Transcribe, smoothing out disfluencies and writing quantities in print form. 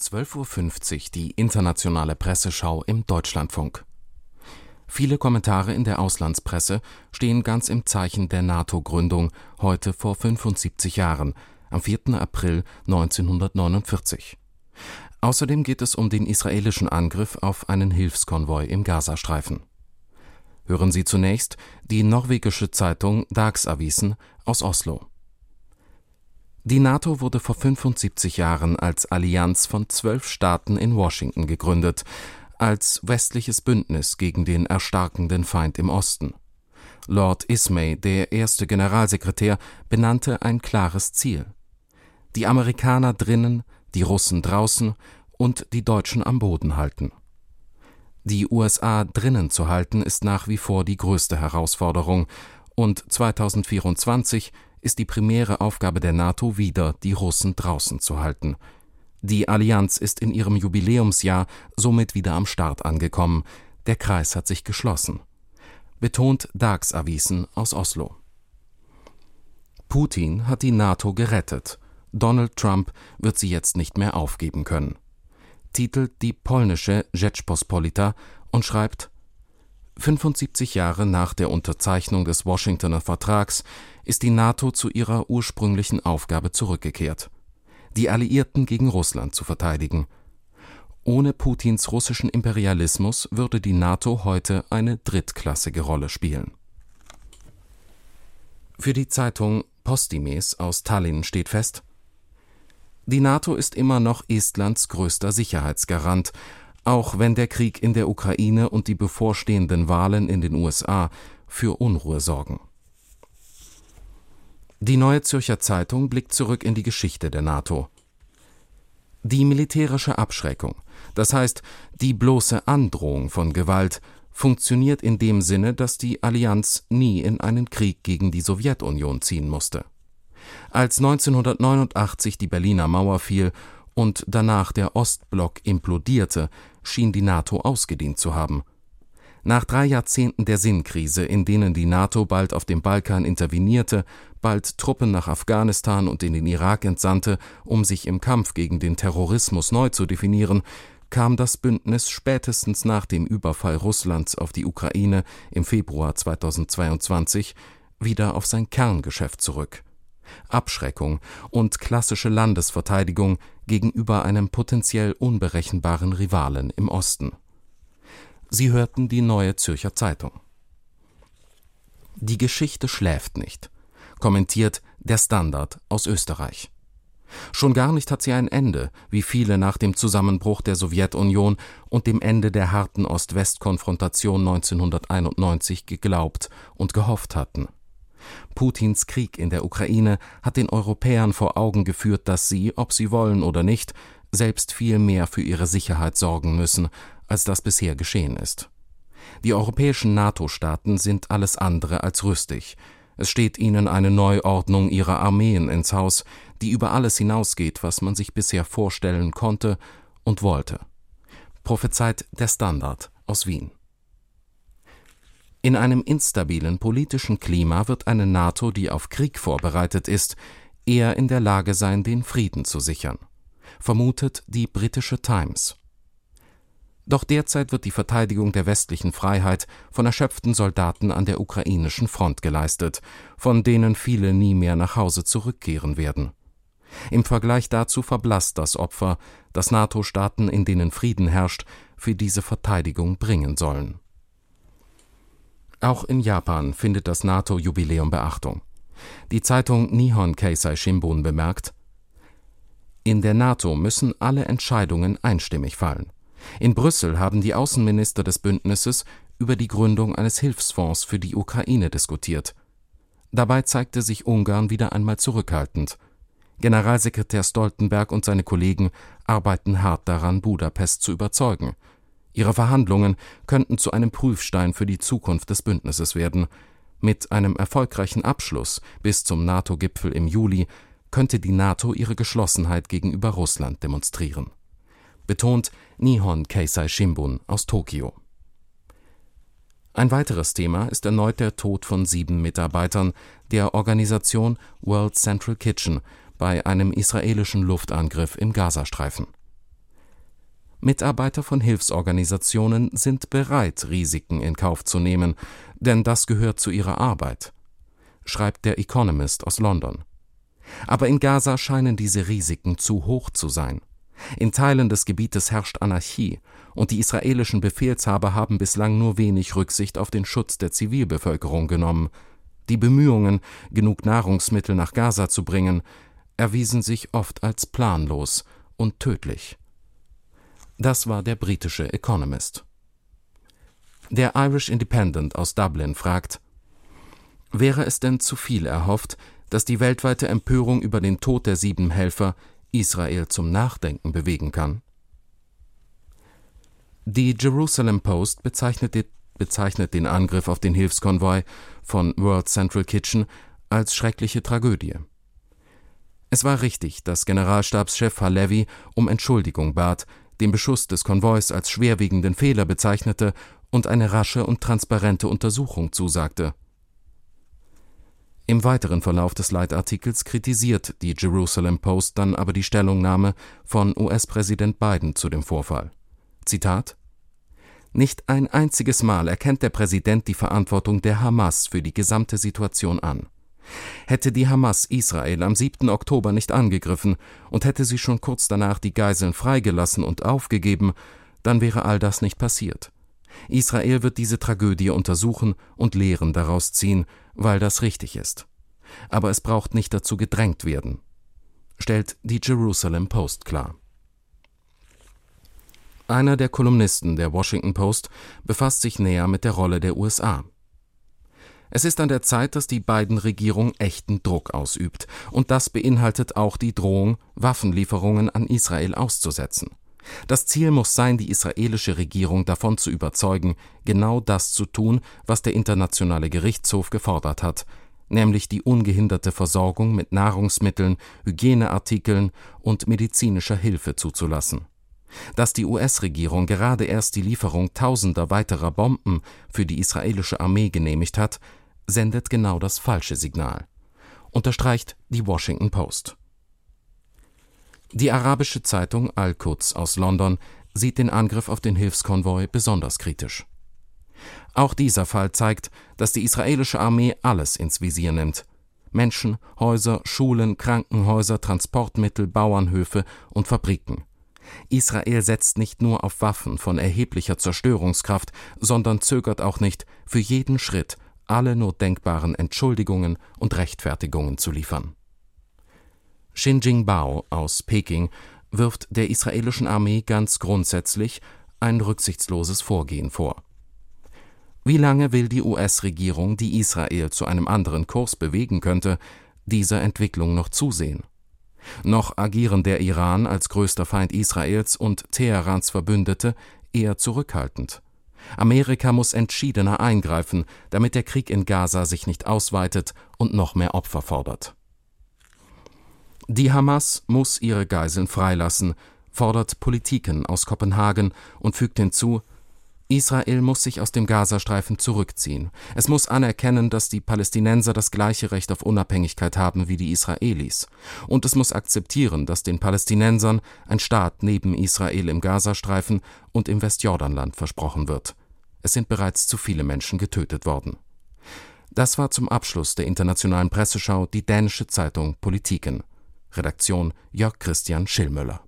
12:50 Uhr die internationale Presseschau im Deutschlandfunk. Viele Kommentare in der Auslandspresse stehen ganz im Zeichen der NATO-Gründung heute vor 75 Jahren, am 4. April 1949. Außerdem geht es um den israelischen Angriff auf einen Hilfskonvoi im Gazastreifen. Hören Sie zunächst die norwegische Zeitung Dagsavisen aus Oslo. Die NATO wurde vor 75 Jahren als Allianz von 12 Staaten in Washington gegründet, als westliches Bündnis gegen den erstarkenden Feind im Osten. Lord Ismay, der erste Generalsekretär, benannte ein klares Ziel: die Amerikaner drinnen, die Russen draußen und die Deutschen am Boden halten. Die USA drinnen zu halten, ist nach wie vor die größte Herausforderung, und 2024 ist die primäre Aufgabe der NATO wieder, die Russen draußen zu halten. Die Allianz ist in ihrem Jubiläumsjahr somit wieder am Start angekommen. Der Kreis hat sich geschlossen. Betont Dagsavisen aus Oslo. Putin hat die NATO gerettet. Donald Trump wird sie jetzt nicht mehr aufgeben können, titelt die polnische Rzeczpospolita und schreibt: 75 Jahre nach der Unterzeichnung des Washingtoner Vertrags ist die NATO zu ihrer ursprünglichen Aufgabe zurückgekehrt: die Alliierten gegen Russland zu verteidigen. Ohne Putins russischen Imperialismus würde die NATO heute eine drittklassige Rolle spielen. Für die Zeitung Postimees aus Tallinn steht fest: Die NATO ist immer noch Estlands größter Sicherheitsgarant, auch wenn der Krieg in der Ukraine und die bevorstehenden Wahlen in den USA für Unruhe sorgen. Die Neue Zürcher Zeitung blickt zurück in die Geschichte der NATO. Die militärische Abschreckung, das heißt die bloße Androhung von Gewalt, funktioniert in dem Sinne, dass die Allianz nie in einen Krieg gegen die Sowjetunion ziehen musste. Als 1989 die Berliner Mauer fiel und danach der Ostblock implodierte, schien die NATO ausgedient zu haben. Nach 3 Jahrzehnten der Sinnkrise, in denen die NATO bald auf dem Balkan intervenierte, bald Truppen nach Afghanistan und in den Irak entsandte, um sich im Kampf gegen den Terrorismus neu zu definieren, kam das Bündnis spätestens nach dem Überfall Russlands auf die Ukraine im Februar 2022 wieder auf sein Kerngeschäft zurück: Abschreckung und klassische Landesverteidigung gegenüber einem potenziell unberechenbaren Rivalen im Osten. Sie hörten die Neue Zürcher Zeitung. Die Geschichte schläft nicht, kommentiert der Standard aus Österreich. Schon gar nicht hat sie ein Ende, wie viele nach dem Zusammenbruch der Sowjetunion und dem Ende der harten Ost-West-Konfrontation 1991 geglaubt und gehofft hatten. Putins Krieg in der Ukraine hat den Europäern vor Augen geführt, dass sie, ob sie wollen oder nicht, selbst viel mehr für ihre Sicherheit sorgen müssen, als das bisher geschehen ist. Die europäischen NATO-Staaten sind alles andere als rüstig. Es steht ihnen eine Neuordnung ihrer Armeen ins Haus, die über alles hinausgeht, was man sich bisher vorstellen konnte und wollte. Prophezeit der Standard aus Wien. In einem instabilen politischen Klima wird eine NATO, die auf Krieg vorbereitet ist, eher in der Lage sein, den Frieden zu sichern, vermutet die britische Times. Doch derzeit wird die Verteidigung der westlichen Freiheit von erschöpften Soldaten an der ukrainischen Front geleistet, von denen viele nie mehr nach Hause zurückkehren werden. Im Vergleich dazu verblasst das Opfer, das NATO-Staaten, in denen Frieden herrscht, für diese Verteidigung bringen sollen. Auch in Japan findet das NATO-Jubiläum Beachtung. Die Zeitung Nihon Keizai Shimbun bemerkt: In der NATO müssen alle Entscheidungen einstimmig fallen. In Brüssel haben die Außenminister des Bündnisses über die Gründung eines Hilfsfonds für die Ukraine diskutiert. Dabei zeigte sich Ungarn wieder einmal zurückhaltend. Generalsekretär Stoltenberg und seine Kollegen arbeiten hart daran, Budapest zu überzeugen. Ihre Verhandlungen könnten zu einem Prüfstein für die Zukunft des Bündnisses werden. Mit einem erfolgreichen Abschluss bis zum NATO-Gipfel im Juli könnte die NATO ihre Geschlossenheit gegenüber Russland demonstrieren. Betont Nihon Keizai Shimbun aus Tokio. Ein weiteres Thema ist erneut der Tod von 7 Mitarbeitern der Organisation World Central Kitchen bei einem israelischen Luftangriff im Gazastreifen. Mitarbeiter von Hilfsorganisationen sind bereit, Risiken in Kauf zu nehmen, denn das gehört zu ihrer Arbeit, schreibt der Economist aus London. Aber in Gaza scheinen diese Risiken zu hoch zu sein. In Teilen des Gebietes herrscht Anarchie, und die israelischen Befehlshaber haben bislang nur wenig Rücksicht auf den Schutz der Zivilbevölkerung genommen. Die Bemühungen, genug Nahrungsmittel nach Gaza zu bringen, erwiesen sich oft als planlos und tödlich. Das war der britische Economist. Der Irish Independent aus Dublin fragt: Wäre es denn zu viel erhofft, dass die weltweite Empörung über den Tod der 7 Helfer Israel zum Nachdenken bewegen kann? Die Jerusalem Post bezeichnet den Angriff auf den Hilfskonvoi von World Central Kitchen als schreckliche Tragödie. Es war richtig, dass Generalstabschef Halevi um Entschuldigung bat, den Beschuss des Konvois als schwerwiegenden Fehler bezeichnete und eine rasche und transparente Untersuchung zusagte. Im weiteren Verlauf des Leitartikels kritisiert die Jerusalem Post dann aber die Stellungnahme von US-Präsident Biden zu dem Vorfall. Zitat: Nicht ein einziges Mal erkennt der Präsident die Verantwortung der Hamas für die gesamte Situation an. Hätte die Hamas Israel am 7. Oktober nicht angegriffen und hätte sie schon kurz danach die Geiseln freigelassen und aufgegeben, dann wäre all das nicht passiert. Israel wird diese Tragödie untersuchen und Lehren daraus ziehen, weil das richtig ist. Aber es braucht nicht dazu gedrängt werden, stellt die Jerusalem Post klar. Einer der Kolumnisten der Washington Post befasst sich näher mit der Rolle der USA. Es ist an der Zeit, dass die Biden-Regierung echten Druck ausübt, und das beinhaltet auch die Drohung, Waffenlieferungen an Israel auszusetzen. Das Ziel muss sein, die israelische Regierung davon zu überzeugen, genau das zu tun, was der Internationale Gerichtshof gefordert hat, nämlich die ungehinderte Versorgung mit Nahrungsmitteln, Hygieneartikeln und medizinischer Hilfe zuzulassen. Dass die US-Regierung gerade erst die Lieferung tausender weiterer Bomben für die israelische Armee genehmigt hat, sendet genau das falsche Signal, unterstreicht die Washington Post. Die arabische Zeitung Al-Quds aus London sieht den Angriff auf den Hilfskonvoi besonders kritisch. Auch dieser Fall zeigt, dass die israelische Armee alles ins Visier nimmt: Menschen, Häuser, Schulen, Krankenhäuser, Transportmittel, Bauernhöfe und Fabriken. Israel setzt nicht nur auf Waffen von erheblicher Zerstörungskraft, sondern zögert auch nicht, für jeden Schritt alle nur denkbaren Entschuldigungen und Rechtfertigungen zu liefern. Xinjing Bao aus Peking wirft der israelischen Armee ganz grundsätzlich ein rücksichtsloses Vorgehen vor. Wie lange will die US-Regierung, die Israel zu einem anderen Kurs bewegen könnte, dieser Entwicklung noch zusehen? Noch agieren der Iran als größter Feind Israels und Teherans Verbündete eher zurückhaltend. Amerika muss entschiedener eingreifen, damit der Krieg in Gaza sich nicht ausweitet und noch mehr Opfer fordert. Die Hamas muss ihre Geiseln freilassen, fordert Politiken aus Kopenhagen und fügt hinzu: Israel muss sich aus dem Gazastreifen zurückziehen. Es muss anerkennen, dass die Palästinenser das gleiche Recht auf Unabhängigkeit haben wie die Israelis. Und es muss akzeptieren, dass den Palästinensern ein Staat neben Israel im Gazastreifen und im Westjordanland versprochen wird. Es sind bereits zu viele Menschen getötet worden. Das war zum Abschluss der internationalen Presseschau die dänische Zeitung Politiken. Redaktion Jörg Christian Schillmüller.